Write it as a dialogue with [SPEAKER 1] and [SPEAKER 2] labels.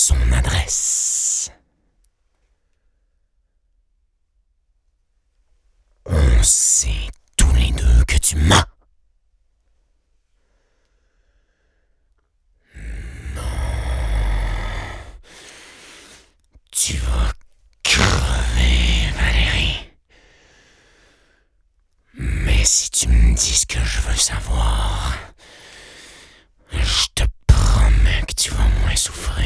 [SPEAKER 1] son adresse. On sait tous les deux que tu mens. Tu vas crever, Valérie. Mais si tu me dis ce que je veux savoir, je te promets que tu vas moins souffrir.